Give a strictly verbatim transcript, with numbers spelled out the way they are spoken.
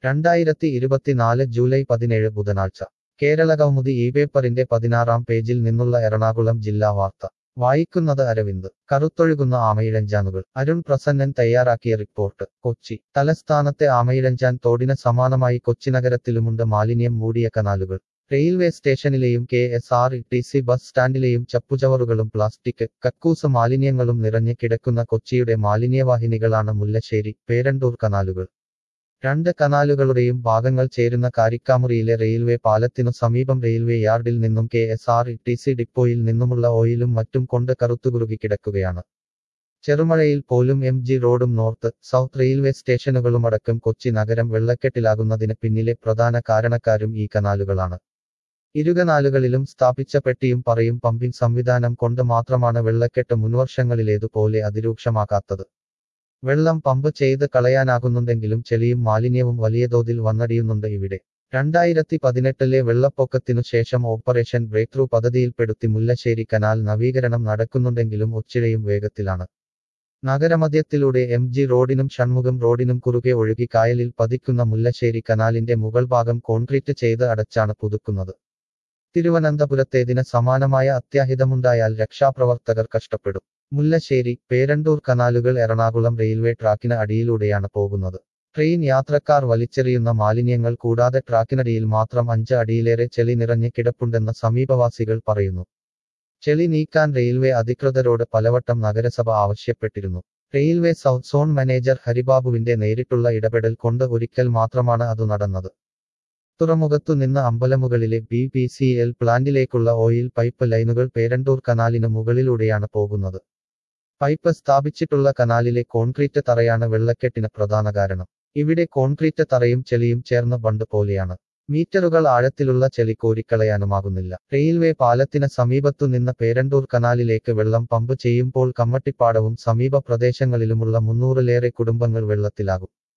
രണ്ടായിരത്തി ഇരുപത്തിനാല് ജൂലൈ പതിനേഴ് ബുധനാഴ്ച കേരളകൗമുദി ഈ പേപ്പറിന്റെ പതിനാറാം പേജിൽ നിന്നുള്ള എറണാകുളം ജില്ലാ വാർത്ത വായിക്കുന്നത് അരവിന്ദ്. കറുത്തൊഴുകുന്ന ആമയിഴഞ്ചാനുകൾ. അരുൺ പ്രസന്നൻ തയ്യാറാക്കിയ റിപ്പോർട്ട്. കൊച്ചി. തലസ്ഥാനത്തെ ആമയിഴഞ്ചാൻ തോടിന് സമാനമായി കൊച്ചിനഗരത്തിലുമുണ്ട് മാലിന്യം മൂടിയ കനാലുകൾ. റെയിൽവേ സ്റ്റേഷനിലെയും K S R T C bus സ്റ്റാൻഡിലെയും ചപ്പുചവറുകളും പ്ലാസ്റ്റിക്, കക്കൂസ് മാലിന്യങ്ങളും നിറഞ്ഞ് കിടക്കുന്ന കൊച്ചിയുടെ മാലിന്യവാഹിനികളാണ് മുല്ലശ്ശേരി, പേരണ്ടൂർ കനാലുകൾ. രണ്ട് കനാലുകളുടെയും ഭാഗങ്ങൾ ചേരുന്ന കാരിക്കാമുറിയിലെ റെയിൽവേ പാലത്തിനു സമീപം റെയിൽവേ യാർഡിൽ നിന്നും K S R T C ഡിപ്പോയിൽ നിന്നുമുള്ള ഓയിലും മറ്റും കൊണ്ട് കറുത്തുകുറുകി കിടക്കുകയാണ്. ചെറുമഴയിൽ പോലും എം ജി റോഡും നോർത്ത്, സൗത്ത് റെയിൽവേ സ്റ്റേഷനുകളുമടക്കം കൊച്ചി നഗരം വെള്ളക്കെട്ടിലാകുന്നതിന് പിന്നിലെ പ്രധാന കാരണക്കാരും ഈ കനാലുകളാണ്. ഇരുകനാലുകളിലും സ്ഥാപിച്ച പെട്ടിയും പറയും പമ്പിംഗ് സംവിധാനം കൊണ്ട് മാത്രമാണ് വെള്ളക്കെട്ട് മുൻവർഷങ്ങളിലേതുപോലെ അതിരൂക്ഷമാകാത്തത്. വെള്ളം പമ്പ് ചെയ്ത് കളയാനാകുന്നുണ്ടെങ്കിലും ചെളിയും മാലിന്യവും വലിയ തോതിൽ വന്നടിയുന്നുണ്ട് ഇവിടെ. രണ്ടായിരത്തി പതിനെട്ടിലെ വെള്ളപ്പൊക്കത്തിനു ശേഷം ഓപ്പറേഷൻ ബ്രേക്ക് ത്രൂ പദ്ധതിയിൽപ്പെടുത്തി മുല്ലശ്ശേരി കനാൽ നവീകരണം നടക്കുന്നുണ്ടെങ്കിലും ഒച്ചിഴയും വേഗത്തിലാണ്. നഗരമധ്യത്തിലൂടെ എം ജി റോഡിനും ഷൺമുഖം റോഡിനും കുറുകെ ഒഴുകി കായലിൽ പതിക്കുന്ന മുല്ലശ്ശേരി കനാലിന്റെ മുകൾ ഭാഗം കോൺക്രീറ്റ് ചെയ്ത് അടച്ചാണ് പുതുക്കുന്നത്. തിരുവനന്തപുരത്തേതിന് സമാനമായ അത്യാഹിതമുണ്ടായാൽ രക്ഷാപ്രവർത്തകർ കഷ്ടപ്പെടും. മുല്ലശ്ശേരി, പേരണ്ടൂർ കനാലുകൾ എറണാകുളം റെയിൽവേ ട്രാക്കിന് അടിയിലൂടെയാണ് പോകുന്നത്. ട്രെയിൻ യാത്രക്കാർ വലിച്ചെറിയുന്ന മാലിന്യങ്ങൾ കൂടാതെ ട്രാക്കിനടിയിൽ മാത്രം അഞ്ച് അടിയിലേറെ ചെളി നിറഞ്ഞ് കിടപ്പുണ്ടെന്ന് സമീപവാസികൾ പറയുന്നു. ചെളി നീക്കാൻ റെയിൽവേ അധികൃതരോട് പലവട്ടം നഗരസഭ ആവശ്യപ്പെട്ടിരുന്നു. റെയിൽവേ സൗത്ത് സോൺ മാനേജർ ഹരിബാബുവിന്റെ നേരിട്ടുള്ള ഇടപെടൽ കൊണ്ട് ഒരിക്കൽ മാത്രമാണ് അതു നടന്നത്. തുറമുഖത്തു നിന്ന് അമ്പലമുകളിലെ ബി പി സി എൽ പ്ലാന്റിലേക്കുള്ള ഓയിൽ പൈപ്പ് ലൈനുകൾ പേരണ്ടൂർ കനാലിന് മുകളിലൂടെയാണ് പോകുന്നത്. പൈപ്പ് സ്ഥാപിച്ചിട്ടുള്ള കനാലിലെ കോൺക്രീറ്റ് തറയാണ് വെള്ളക്കെട്ടിന് പ്രധാന കാരണം. ഇവിടെ കോൺക്രീറ്റ് തറയും ചെളിയും ചേർന്ന് ബണ്ട് പോലെയാണ്. മീറ്ററുകൾ ആഴത്തിലുള്ള ചെളി കോരിക്കളയാനുമാകുന്നില്ല. റെയിൽവേ പാലത്തിന് സമീപത്തു നിന്ന് പേരണ്ടൂർ കനാലിലേക്ക് വെള്ളം പമ്പ് ചെയ്യുമ്പോൾ കമ്മട്ടിപ്പാടവും സമീപ പ്രദേശങ്ങളിലുമുള്ള മുന്നൂറിലേറെ കുടുംബങ്ങൾ വെള്ളത്തിലാകും.